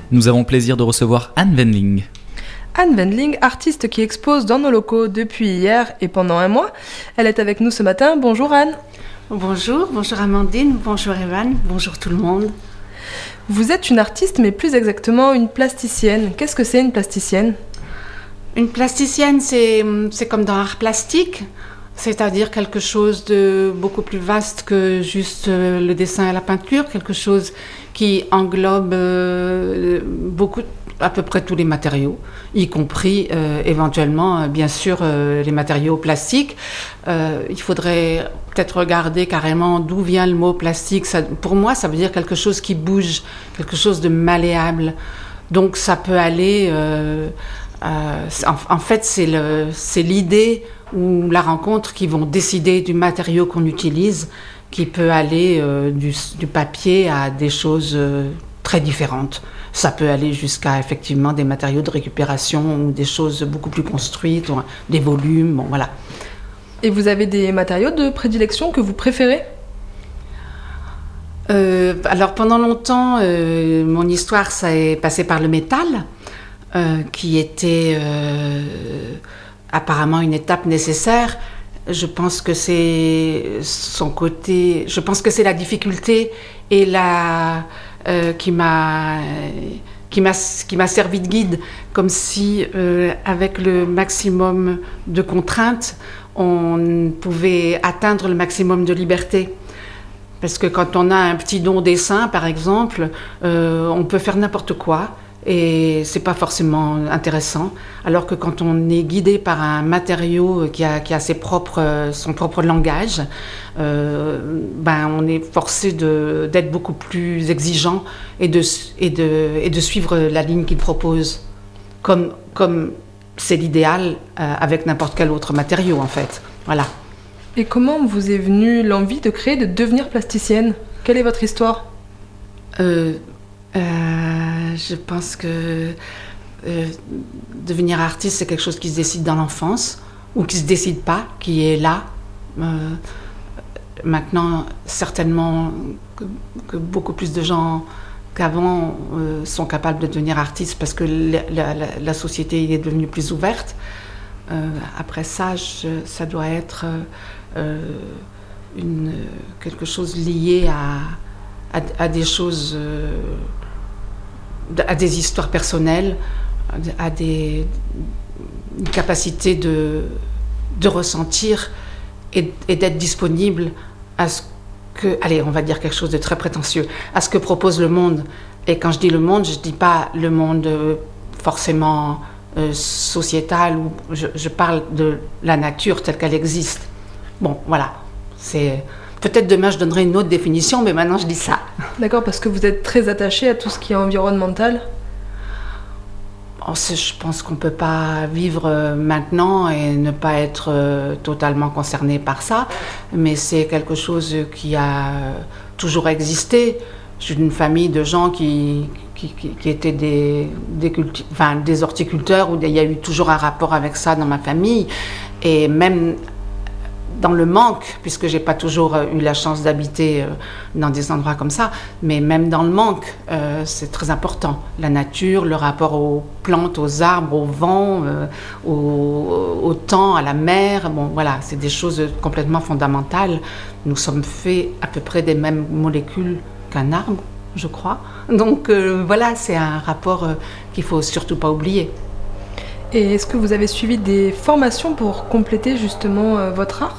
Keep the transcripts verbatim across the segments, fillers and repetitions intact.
Nous avons le plaisir de recevoir Anne Wendling. Anne Wendling, artiste qui expose dans nos locaux depuis hier et pendant un mois. Elle est avec nous ce matin. Bonjour Anne. Bonjour, bonjour Amandine, bonjour Evan, bonjour tout le monde. Vous êtes une artiste, mais plus exactement une plasticienne. Qu'est-ce que c'est une plasticienne ? Une plasticienne, c'est, c'est comme dans l'art plastique, c'est-à-dire quelque chose de beaucoup plus vaste que juste le dessin et la peinture, quelque chose qui englobe euh, beaucoup, à peu près tous les matériaux, y compris euh, éventuellement, bien sûr, euh, les matériaux plastiques. Euh, il faudrait peut-être regarder carrément d'où vient le mot plastique. Ça, pour moi, ça veut dire quelque chose qui bouge, quelque chose de malléable. Donc ça peut aller... Euh, euh, en, en fait, c'est, le, c'est l'idée ou la rencontre qui vont décider du matériau qu'on utilise, qui peut aller euh, du, du papier à des choses euh, très différentes. Ça peut aller jusqu'à effectivement des matériaux de récupération ou des choses beaucoup plus construites, ou des volumes, bon voilà. Et vous avez des matériaux de prédilection que vous préférez ? euh, Alors pendant longtemps, euh, mon histoire, ça est passé par le métal, euh, qui était euh, apparemment une étape nécessaire. Je pense que c'est son côté, je pense que c'est la difficulté et la euh, qui m'a qui m'a qui m'a servi de guide, comme si euh, avec le maximum de contraintes, on pouvait atteindre le maximum de liberté. Parce que quand on a un petit don dessin, par exemple, euh, on peut faire n'importe quoi. Et c'est pas forcément intéressant, alors que quand on est guidé par un matériau qui a, qui a ses propres, son propre langage, euh, ben on est forcé de, d'être beaucoup plus exigeant et de, et, de, et de suivre la ligne qu'il propose, comme, comme c'est l'idéal euh, avec n'importe quel autre matériau en fait. Voilà. Et comment vous est venue l'envie de créer, de devenir plasticienne ? Quelle est votre histoire ? euh, Euh, je pense que euh, devenir artiste, c'est quelque chose qui se décide dans l'enfance ou qui ne se décide pas, qui est là. Euh, maintenant, certainement que, que beaucoup plus de gens qu'avant euh, sont capables de devenir artistes parce que la, la, la société est devenue plus ouverte. Euh, après ça, je, ça doit être euh, une, quelque chose lié à, à, à des choses... Euh, à des histoires personnelles, à des une capacité de, de ressentir et, et d'être disponible à ce que, allez, on va dire quelque chose de très prétentieux, à ce que propose le monde. Et quand je dis le monde, je ne dis pas le monde forcément euh, sociétal, ou je, je parle de la nature telle qu'elle existe. Bon, voilà, c'est... Peut-être demain je donnerai une autre définition, mais maintenant je dis ça. D'accord, parce que vous êtes très attaché à tout ce qui est environnemental ? Oh, je pense qu'on ne peut pas vivre maintenant et ne pas être euh, totalement concerné par ça, mais c'est quelque chose qui a toujours existé. Je suis d'une famille de gens qui, qui, qui, qui étaient des, des, culti- enfin, des horticulteurs, où il y a eu toujours un rapport avec ça dans ma famille, et même... dans le manque, puisque j'ai pas toujours eu la chance d'habiter dans des endroits comme ça, mais même dans le manque, euh, c'est très important. La nature, le rapport aux plantes, aux arbres, au vent, euh, au, au temps, à la mer, bon voilà, c'est des choses complètement fondamentales. Nous sommes faits à peu près des mêmes molécules qu'un arbre, je crois. Donc euh, voilà, c'est un rapport euh, qu'il faut surtout pas oublier. Et est-ce que vous avez suivi des formations pour compléter justement euh, votre art ?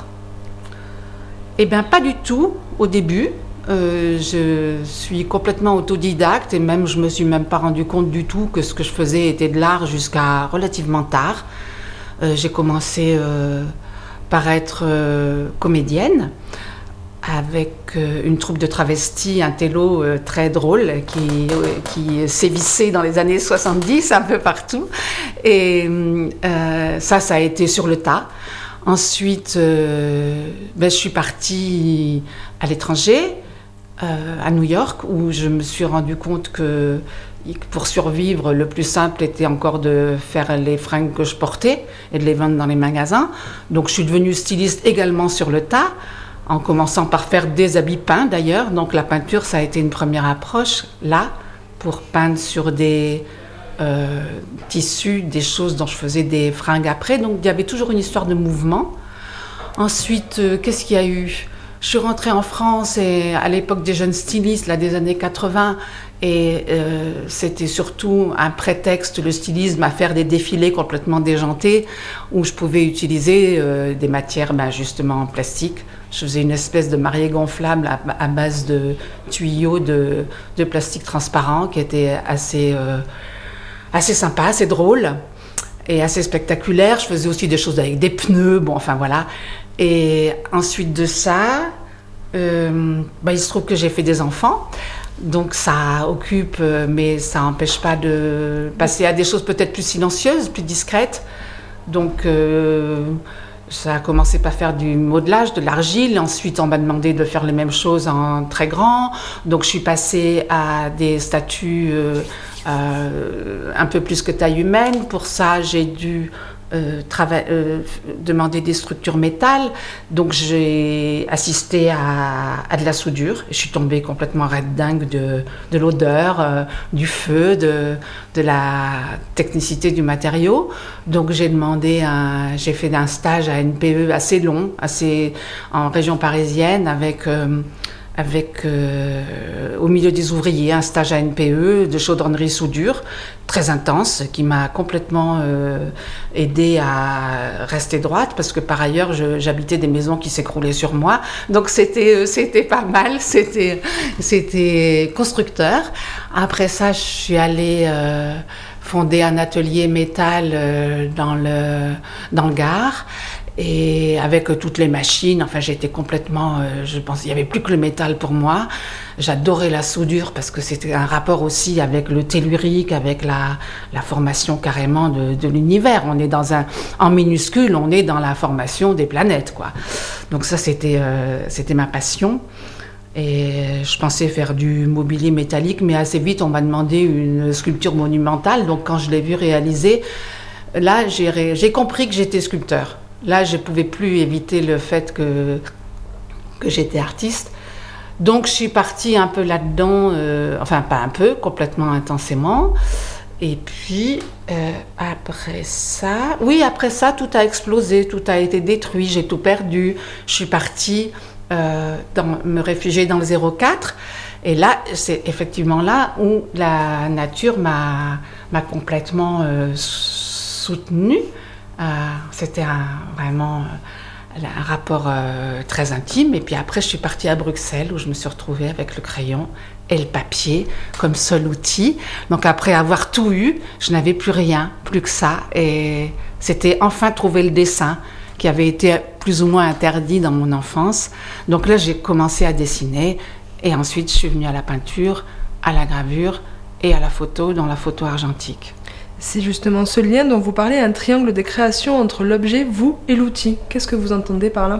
Eh bien, pas du tout au début. Euh, je suis complètement autodidacte et même je me suis même pas rendu compte du tout que ce que je faisais était de l'art jusqu'à relativement tard. Euh, j'ai commencé euh, par être euh, comédienne avec euh, une troupe de travestis, un télo euh, très drôle qui, euh, qui sévissait dans les années soixante-dix un peu partout. Et euh, ça, ça a été sur le tas. Ensuite, euh, ben, je suis partie à l'étranger, euh, à New York, où je me suis rendu compte que pour survivre, le plus simple était encore de faire les fringues que je portais et de les vendre dans les magasins. Donc, je suis devenue styliste également sur le tas, en commençant par faire des habits peints d'ailleurs. Donc, la peinture, ça a été une première approche là. pour peindre sur des euh, tissus, des choses dont je faisais des fringues après. Donc il y avait toujours une histoire de mouvement. Ensuite, euh, qu'est-ce qu'il y a eu ? Je suis rentrée en France et à l'époque des jeunes stylistes, là, des années quatre-vingts, et euh, c'était surtout un prétexte, le stylisme, à faire des défilés complètement déjantés où je pouvais utiliser euh, des matières ben, justement en plastique. Je faisais une espèce de mariée gonflable à, à base de tuyaux de, de plastique transparent qui était assez, euh, assez sympa, assez drôle et assez spectaculaire. Je faisais aussi des choses avec des pneus, bon, enfin voilà. Et ensuite de ça, euh, bah, il se trouve que j'ai fait des enfants, donc ça occupe, mais ça n'empêche pas de passer à des choses peut-être plus silencieuses, plus discrètes. Donc euh, ça a commencé par faire du modelage, de l'argile, ensuite on m'a demandé de faire les mêmes choses en très grand, donc je suis passée à des statues euh, euh, un peu plus que taille humaine. Pour ça j'ai dû Euh, trava- euh, demander des structures métal, donc j'ai assisté à, à de la soudure et je suis tombée complètement raide dingue de, de l'odeur, euh, du feu, de, de la technicité du matériau. Donc j'ai demandé un, j'ai fait un stage à N P E assez long, assez en région parisienne avec euh, avec euh, au milieu des ouvriers, un stage à N P E de chaudronnerie soudure très intense qui m'a complètement euh, aidée à rester droite parce que par ailleurs je, j'habitais des maisons qui s'écroulaient sur moi, donc c'était c'était pas mal, c'était c'était constructeur. Après ça, je suis allée euh, fonder un atelier métal euh, dans le dans le Gard. Et avec toutes les machines, enfin j'étais complètement, euh, je pense, il n'y avait plus que le métal pour moi. J'adorais la soudure parce que c'était un rapport aussi avec le tellurique, avec la, la formation carrément de, de l'univers. On est dans un, en minuscule, on est dans la formation des planètes, quoi. Donc ça c'était, euh, c'était ma passion. Et je pensais faire du mobilier métallique, mais assez vite on m'a demandé une sculpture monumentale. Donc quand je l'ai vu réaliser, là j'ai, j'ai compris que j'étais sculpteur. Là, je ne pouvais plus éviter le fait que, que j'étais artiste. Donc, je suis partie un peu là-dedans, euh, enfin, pas un peu, complètement intensément. Et puis, euh, après ça... Oui, après ça, tout a explosé, tout a été détruit, j'ai tout perdu. Je suis partie euh, dans, me réfugier dans le zéro quatre. Et là, c'est effectivement là où la nature m'a, m'a complètement euh, soutenue. Euh, c'était un, vraiment euh, un rapport euh, très intime. Et puis après, je suis partie à Bruxelles où je me suis retrouvée avec le crayon et le papier comme seul outil. Donc après avoir tout eu, je n'avais plus rien, plus que ça. Et c'était enfin trouver le dessin qui avait été plus ou moins interdit dans mon enfance. Donc là, j'ai commencé à dessiner. Et ensuite, je suis venue à la peinture, à la gravure et à la photo, dans la photo argentique. C'est justement ce lien dont vous parlez, un triangle de création entre l'objet, vous et l'outil. Qu'est-ce que vous entendez par là ?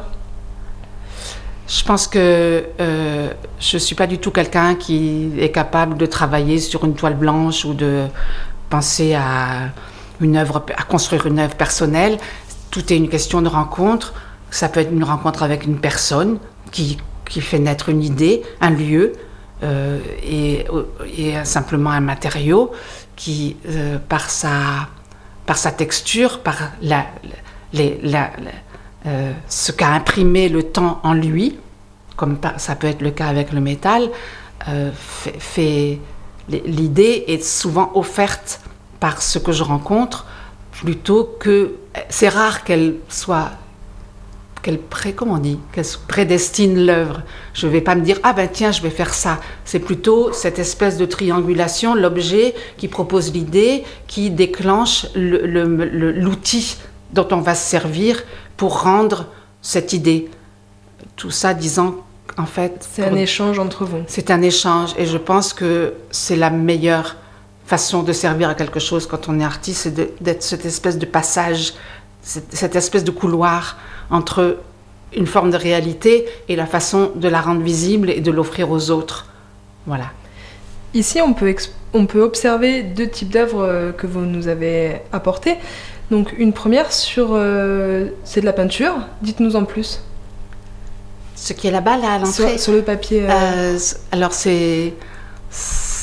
Je pense que euh, je ne suis pas du tout quelqu'un qui est capable de travailler sur une toile blanche ou de penser à, une œuvre, à construire une œuvre personnelle. Tout est une question de rencontre. Ça peut être une rencontre avec une personne qui, qui fait naître une idée, un lieu euh, et, et simplement un matériau qui, euh, par, sa, par sa texture, par la, les, la, la, euh, ce qu'a imprimé le temps en lui, comme ça peut être le cas avec le métal, euh, fait, fait, l'idée est souvent offerte par ce que je rencontre, plutôt que... C'est rare qu'elle soit... qu'elle pré, comment on dit, qu'elle prédestine l'œuvre. Je ne vais pas me dire, ah ben tiens, je vais faire ça. C'est plutôt cette espèce de triangulation, l'objet qui propose l'idée, qui déclenche le, le, le, l'outil dont on va se servir pour rendre cette idée. Tout ça disant, en fait... C'est un échange entre vous. C'est un échange, et je pense que c'est la meilleure façon de servir à quelque chose quand on est artiste, c'est de, d'être cette espèce de passage, cette, cette espèce de couloir entre une forme de réalité et la façon de la rendre visible et de l'offrir aux autres. Voilà. Ici, on peut, exp- on peut observer deux types d'œuvres que vous nous avez apportées. Donc, une première, sur, euh, c'est de la peinture. Dites-nous en plus. Ce qui est là-bas, là, à l'entrée. Sur, sur le papier. Euh... Euh, alors, c'est...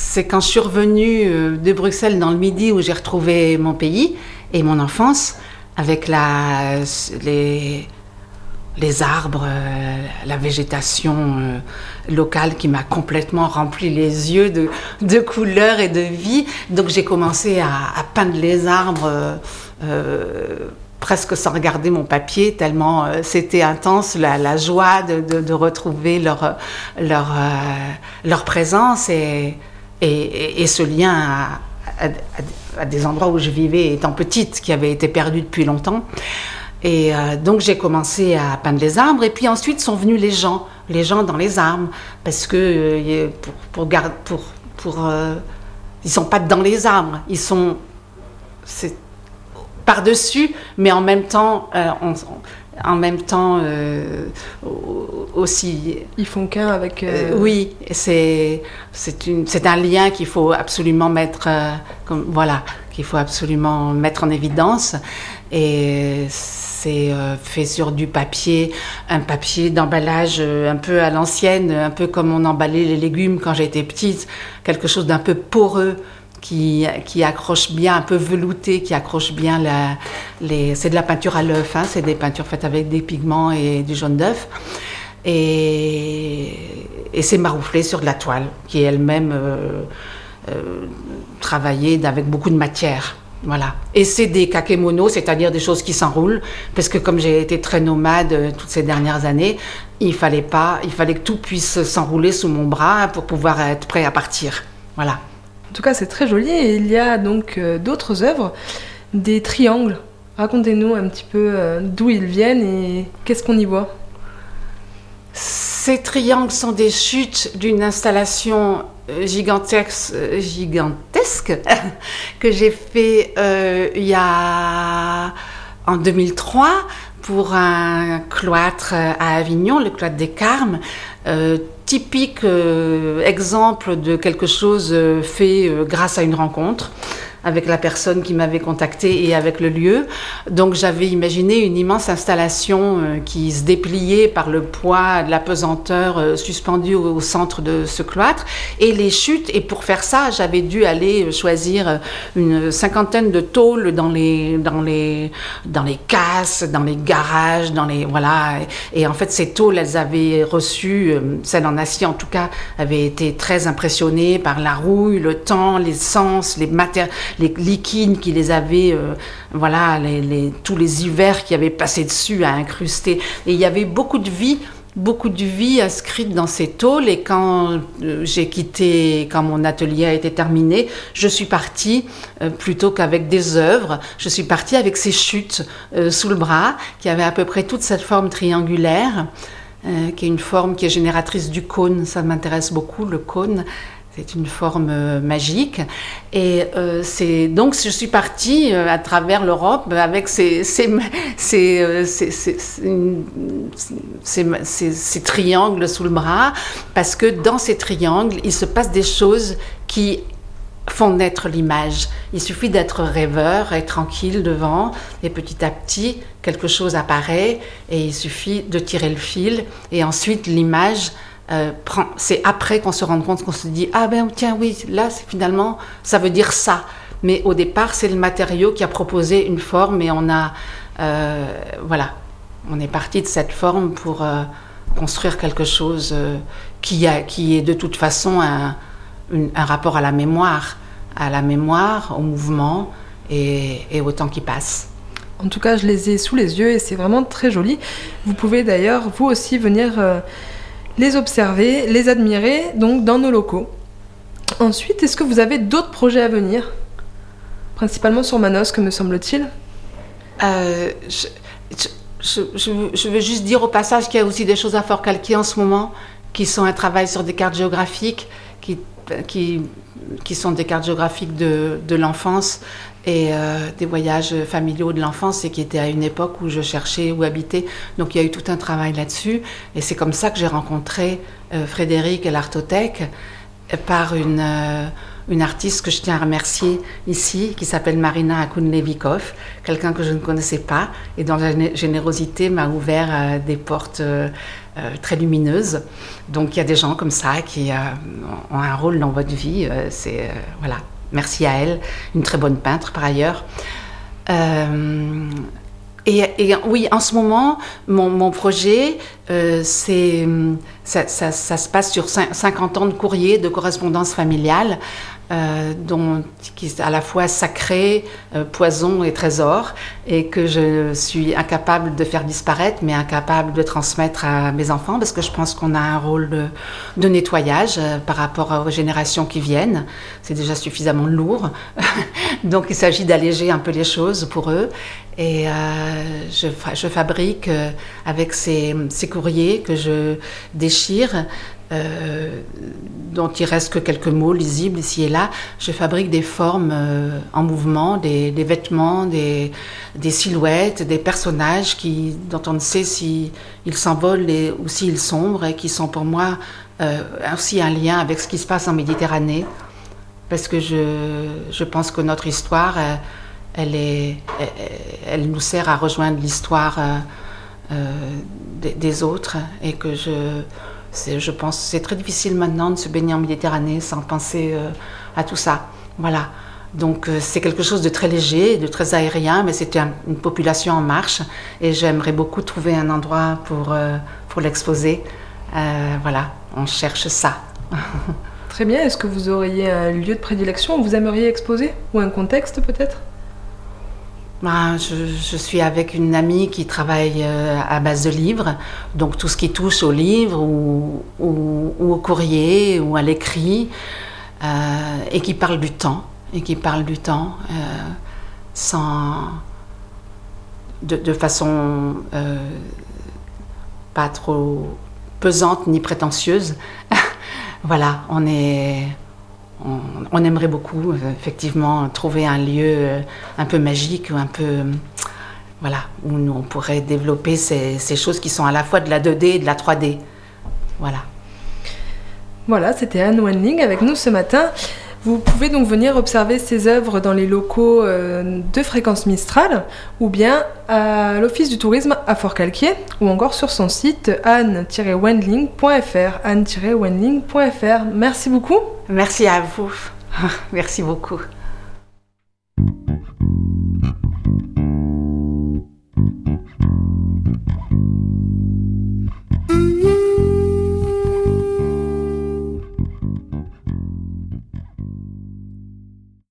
c'est quand je suis revenue de Bruxelles dans le Midi où j'ai retrouvé mon pays et mon enfance avec la, les, les arbres, la végétation locale qui m'a complètement rempli les yeux de, de couleurs et de vie. Donc j'ai commencé à, à peindre les arbres euh, presque sans regarder mon papier, tellement euh, c'était intense, la, la joie de, de, de retrouver leur, leur, euh, leur présence et, et, et ce lien à, à, à des endroits où je vivais étant petite, qui avait été perdu depuis longtemps. Et euh, donc j'ai commencé à peindre les arbres et puis ensuite sont venus les gens, les gens dans les arbres, parce que euh, pour, pour, garde, pour, pour, euh, ils sont pas dans les arbres, ils sont... C'est, par-dessus, mais en même temps, euh, on, en même temps euh, aussi... Ils font qu'un avec... Euh... Euh, oui, c'est, c'est, une, c'est un lien qu'il faut absolument mettre, euh, comme, voilà, qu'il faut absolument mettre en évidence. Et c'est euh, fait sur du papier, un papier d'emballage euh, un peu à l'ancienne, un peu comme on emballait les légumes quand j'étais petite, quelque chose d'un peu poreux, Qui, qui accroche bien, un peu velouté, qui accroche bien la, les... C'est de la peinture à l'œuf, hein, c'est des peintures faites avec des pigments et du jaune d'œuf. Et, et c'est marouflé sur de la toile, qui est elle-même euh, euh, travaillée avec beaucoup de matière. Voilà. Et c'est des kakemono, c'est-à-dire des choses qui s'enroulent, parce que comme j'ai été très nomade euh, toutes ces dernières années, il fallait pas, il fallait que tout puisse s'enrouler sous mon bras pour pouvoir être prêt à partir. Voilà. En tout cas, c'est très joli. Et il y a donc euh, d'autres œuvres, des triangles. Racontez-nous un petit peu euh, d'où ils viennent et qu'est-ce qu'on y voit. Ces triangles sont des chutes d'une installation gigantesque, gigantesque que j'ai fait euh, il y a en deux mille trois pour un cloître à Avignon, le cloître des Carmes. Euh, typique euh, exemple de quelque chose euh, fait euh, grâce à une rencontre avec la personne qui m'avait contactée et avec le lieu. Donc j'avais imaginé une immense installation euh, qui se dépliait par le poids de la pesanteur euh, suspendue au, au centre de ce cloître et les chutes. Et pour faire ça, j'avais dû aller choisir une cinquantaine de tôles dans les, dans les, dans les casses, dans les garages, dans les... Voilà. Et, et en fait, ces tôles, elles avaient reçu, euh, celles en acier en tout cas, avaient été très impressionnées par la rouille, le temps, l'essence, les matériaux, les liquides qui les avaient, euh, voilà, les, les, tous les hivers qui avaient passé dessus à incruster. Et il y avait beaucoup de vie, beaucoup de vie inscrite dans ces tôles. Et quand euh, j'ai quitté, quand mon atelier a été terminé, je suis partie, euh, plutôt qu'avec des œuvres, je suis partie avec ces chutes euh, sous le bras, qui avaient à peu près toute cette forme triangulaire, euh, qui est une forme qui est génératrice du cône. Ça m'intéresse beaucoup, le cône. C'est une forme euh, magique. Et euh, c'est, donc, je suis partie euh, à travers l'Europe avec ces, ces, ces, euh, ces, ces, ces, ces, ces triangles sous le bras, parce que dans ces triangles, il se passe des choses qui font naître l'image. Il suffit d'être rêveur et tranquille devant, et petit à petit, quelque chose apparaît, et il suffit de tirer le fil, et ensuite l'image... Euh, prend, c'est après qu'on se rend compte qu'on se dit ah ben tiens oui là c'est finalement ça veut dire ça, mais au départ c'est le matériau qui a proposé une forme et on a euh, voilà on est parti de cette forme pour euh, construire quelque chose euh, qui, a, qui est de toute façon un, une, un rapport à la mémoire à la mémoire, au mouvement et, et au temps qui passe. En tout cas je les ai sous les yeux et c'est vraiment très joli. Vous pouvez d'ailleurs vous aussi venir euh, les observer, les admirer, donc dans nos locaux. Ensuite, est-ce que vous avez d'autres projets à venir ? Principalement sur Manosque, me semble-t-il. Euh, je, je, je, je veux juste dire au passage qu'il y a aussi des choses à Forcalquier en ce moment, qui sont un travail sur des cartes géographiques, qui, qui, qui sont des cartes géographiques de, de l'enfance et euh, des voyages familiaux de l'enfance, et qui étaient à une époque où je cherchais où habiter. Donc il y a eu tout un travail là-dessus, et c'est comme ça que j'ai rencontré euh, Frédéric et l'Artothèque, par une, euh, une artiste que je tiens à remercier ici, qui s'appelle Marina Akoun-Levikov, quelqu'un que je ne connaissais pas et dont la générosité m'a ouvert euh, des portes euh, euh, très lumineuses. Donc il y a des gens comme ça qui euh, ont un rôle dans votre vie. Euh, c'est, euh, voilà. Merci à elle, une très bonne peintre par ailleurs. Euh, Et, et oui, en ce moment, mon, mon projet, euh, c'est, ça, ça, ça se passe sur cinquante ans de courrier, de correspondance familiale, euh, dont, qui est à la fois sacré, euh, poison et trésor, et que je suis incapable de faire disparaître, mais incapable de transmettre à mes enfants, parce que je pense qu'on a un rôle de, de nettoyage euh, par rapport aux générations qui viennent. C'est déjà suffisamment lourd, donc il s'agit d'alléger un peu les choses pour eux. Et euh, je, je fabrique euh, avec ces, ces courriers que je déchire, euh, dont il reste que quelques mots lisibles ici et là. Je fabrique des formes euh, en mouvement, des, des vêtements, des, des silhouettes, des personnages qui, dont on ne sait s'ils s'envolent et, ou s'ils sombrent, et qui sont pour moi euh, aussi un lien avec ce qui se passe en Méditerranée. Parce que je, je pense que notre histoire... Euh, Elle, est, elle, elle nous sert à rejoindre l'histoire euh, euh, des, des autres, et que je, c'est, je pense que c'est très difficile maintenant de se baigner en Méditerranée sans penser euh, à tout ça. Voilà. Donc euh, c'est quelque chose de très léger, de très aérien, mais c'est un, une population en marche, et j'aimerais beaucoup trouver un endroit pour, euh, pour l'exposer. Euh, voilà, on cherche ça. Très bien. Est-ce que vous auriez un lieu de prédilection où vous aimeriez exposer, ou un contexte peut-être ? Ben, je, je suis avec une amie qui travaille euh, à base de livres, donc tout ce qui touche aux livres ou, ou, ou au courrier ou à l'écrit, euh, et qui parle du temps, et qui parle du temps euh, sans, de, de façon euh, pas trop pesante ni prétentieuse. Voilà, on est... On, on aimerait beaucoup, euh, effectivement, trouver un lieu euh, un peu magique, ou un peu, euh, voilà, où nous, on pourrait développer ces, ces choses qui sont à la fois de la deux D et de la trois D. Voilà. Voilà, c'était Anne Wendling avec nous ce matin. Vous pouvez donc venir observer ses œuvres dans les locaux euh, de Fréquence Mistral, ou bien à l'Office du tourisme à Forcalquier, ou encore sur son site anne tiret wendling point f r, anne tiret wendling point f r. Merci beaucoup. Merci à vous. Merci beaucoup.